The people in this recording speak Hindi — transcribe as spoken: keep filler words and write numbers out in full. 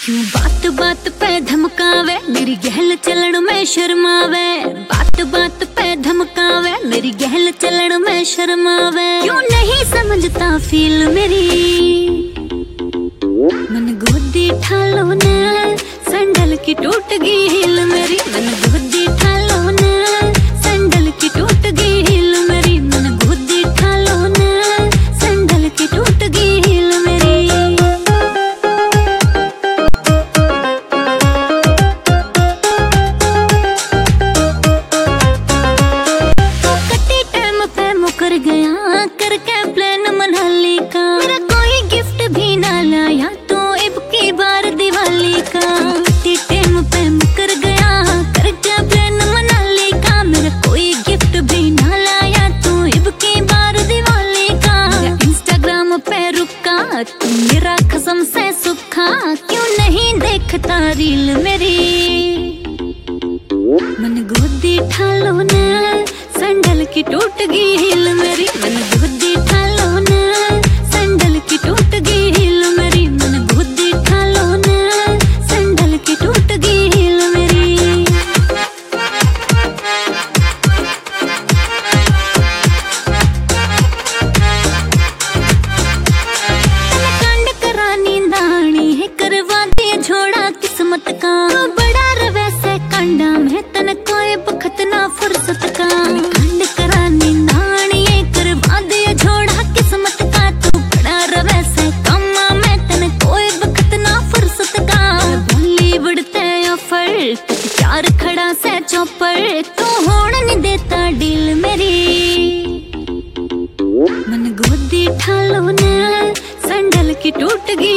क्यों बात बात पे धमकावे, मेरी गहल चलन में शर्मावे। बात बात पे धमकावे, मेरी गहल चलन में शर्मावे। क्यों नहीं समझता फील मेरी, मन गोदी ठालो न, सैंडल की टूट गई हील मेरी। मन गोदी ठालो न, सैंडल की टूट गई हील मेरी। मन गोदी ठालो न, सैंडल की टूट गई हील मेरी। कर गया करके प्लान मनाली का, मेरा कोई गिफ्ट भी ना लाया तो अब की बार दिवाली का। टाइम पे मुकर गया करके प्लान मनाली का, मेरा कोई गिफ्ट भी ना लाया तो अब की बार दिवाली का। इंस्टाग्राम पे रुका तू मेरा कसम से सुखा, क्यों नहीं देखता रील मेरी। मन गोदी ठालो न, सैंडल की टूट गई हील मेरी। मन गोदी ठालो न, सैंडल की टूट गई हील मेरी। मन गोदी ठालो न, सैंडल की टूट गई हील मेरी। कांड करानी दानी है, करवा दे झोड़ा किस्मत का। बड़ा रवे से कांडा में तन कोई बखत ना फुर्सत का। कांड करानी दानी है, करवा दे झोड़ा किस्मत का। तू बड़ा रवे से कामा में तन कोई बखत ना फुर्सत का। बोली बढ़ते ऑफर चार खड़ा से चौपर, तू होड़ नहीं देता डील मेरी। मन गोदी ठालो न, सैंडल की टूट गई